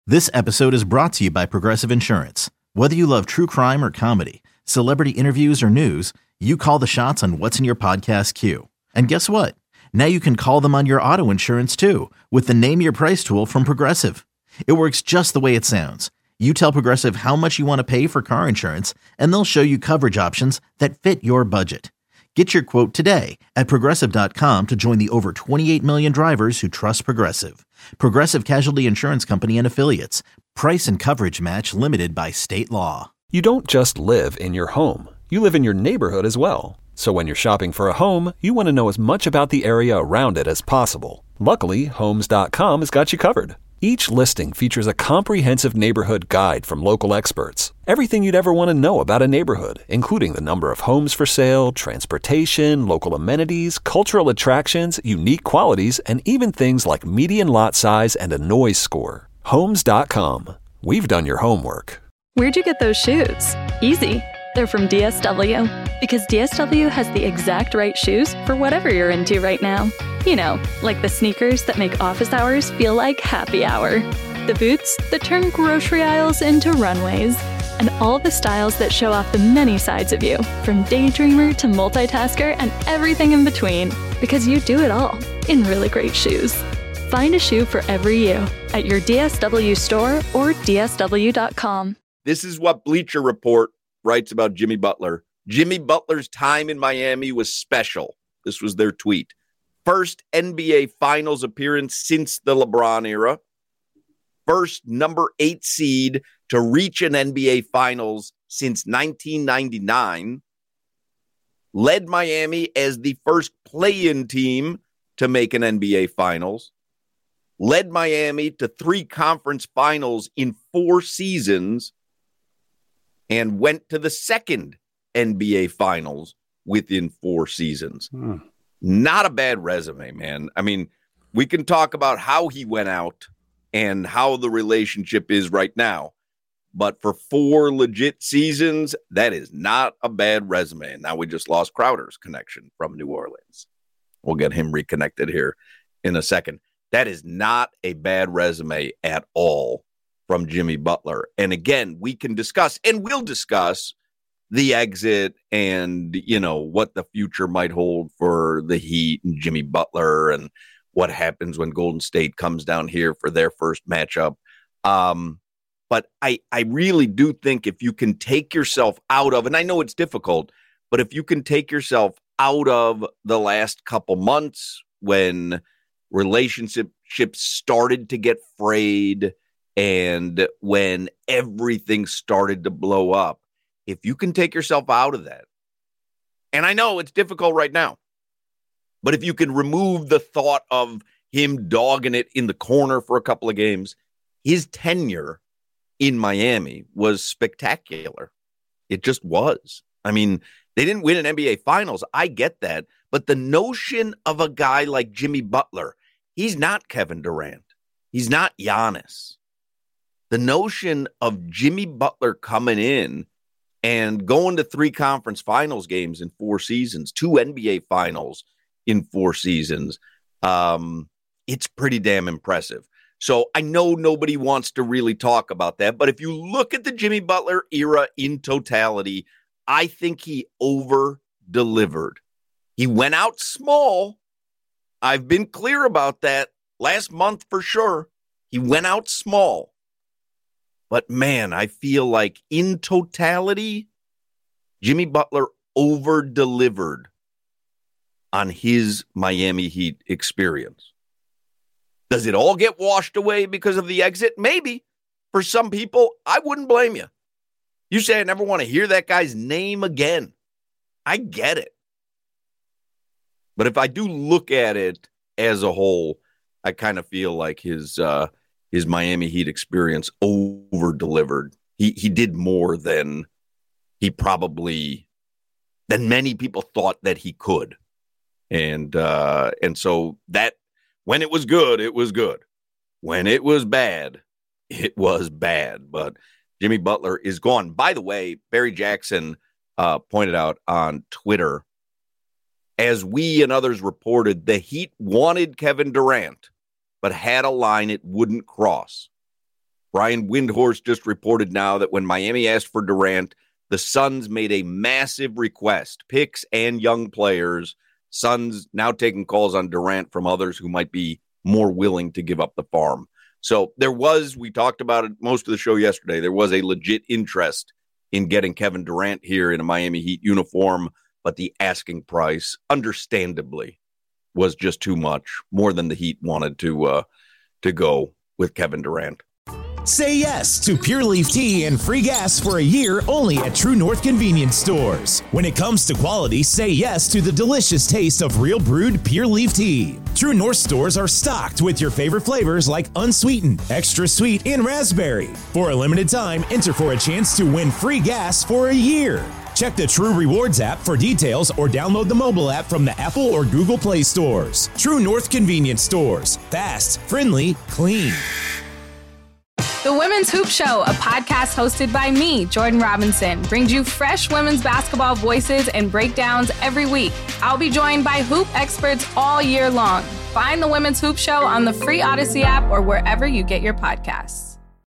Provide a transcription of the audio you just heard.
This episode is brought to you by Progressive Insurance. Whether you love true crime or comedy, celebrity interviews or news, you call the shots on what's in your podcast queue. And guess what? Now you can call them on your auto insurance too with the Name Your Price tool from Progressive. It works just the way it sounds. You tell Progressive how much you want to pay for car insurance, and they'll show you coverage options that fit your budget. Get your quote today at Progressive.com to join the over 28 million drivers who trust Progressive. Progressive Casualty Insurance Company and Affiliates. Price and coverage match limited by state law. You don't just live in your home. You live in your neighborhood as well. So when you're shopping for a home, you want to know as much about the area around it as possible. Luckily, Homes.com has got you covered. Each listing features a comprehensive neighborhood guide from local experts. Everything you'd ever want to know about a neighborhood, including the number of homes for sale, transportation, local amenities, cultural attractions, unique qualities, and even things like median lot size and a noise score. Homes.com. We've done your homework. Where'd you get those shoes? Easy. They're from DSW. Because DSW has the exact right shoes for whatever you're into right now. You know, like the sneakers that make office hours feel like happy hour. The boots that turn grocery aisles into runways. And all the styles that show off the many sides of you, from daydreamer to multitasker and everything in between. Because you do it all in really great shoes. Find a shoe for every you at your DSW store or DSW.com. This is what Bleacher Report writes about Jimmy Butler. Jimmy Butler's time in Miami was special. This was their tweet. First NBA Finals appearance since the LeBron era. First number 8 seed to reach an NBA Finals since 1999. Led Miami as the first play-in team to make an NBA Finals. Led Miami to 3 conference finals in 4 seasons. And went to the second NBA Finals within 4 seasons. Not a bad resume, man. I mean, we can talk about how he went out and how the relationship is right now. But for 4 legit seasons, that is not a bad resume. And now we just lost Crowder's connection from New Orleans. We'll get him reconnected here in a second. That is not a bad resume at all from Jimmy Butler. And again, we can discuss, and we'll discuss, the exit and, you know, what the future might hold for the Heat and Jimmy Butler and what happens when Golden State comes down here for their first matchup. But I really do think if you can take yourself out of, and I know it's difficult, but if you can take yourself out of the last couple months when relationships started to get frayed and when everything started to blow up, if you can take yourself out of that, and I know it's difficult right now, but if you can remove the thought of him dogging it in the corner for a couple of games, his tenure in Miami was spectacular. It just was. I mean, they didn't win an NBA Finals. I get that. But the notion of a guy like Jimmy Butler, he's not Kevin Durant. He's not Giannis. The notion of Jimmy Butler coming in and going to 3 conference finals games in 4 seasons, 2 NBA finals in 4 seasons, it's pretty damn impressive. So I know nobody wants to really talk about that, but if you look at the Jimmy Butler era in totality, I think he over-delivered. He went out small. I've been clear about that last month for sure. He went out small. But, man, I feel like in totality, Jimmy Butler over-delivered on his Miami Heat experience. Does it all get washed away because of the exit? Maybe. For some people, I wouldn't blame you. You say I never want to hear that guy's name again. I get it. But if I do look at it as a whole, I kind of feel like his Miami Heat experience over-delivered. He did more than many people thought that he could. And so that when it was good, it was good. When it was bad, it was bad. But Jimmy Butler is gone. By the way, Barry Jackson pointed out on Twitter, as we and others reported, the Heat wanted Kevin Durant, but had a line it wouldn't cross. Brian Windhorst just reported now that when Miami asked for Durant, the Suns made a massive request, picks and young players. Suns now taking calls on Durant from others who might be more willing to give up the farm. So we talked about it most of the show yesterday, there was a legit interest in getting Kevin Durant here in a Miami Heat uniform, but the asking price, understandably, was just too much, more than the Heat wanted to go with Kevin Durant. Say yes to Pure Leaf Tea and free gas for a year only at True North Convenience Stores. When it comes to quality, say yes to the delicious taste of real brewed Pure Leaf Tea. True North stores are stocked with your favorite flavors like unsweetened, extra sweet, and raspberry. For a limited time, enter for a chance to win free gas for a year. Check the True Rewards app for details or download the mobile app from the Apple or Google Play stores. True North Convenience Stores. Fast, friendly, clean. The Women's Hoop Show, a podcast hosted by me, Jordan Robinson, brings you fresh women's basketball voices and breakdowns every week. I'll be joined by hoop experts all year long. Find the Women's Hoop Show on the free Odyssey app or wherever you get your podcasts.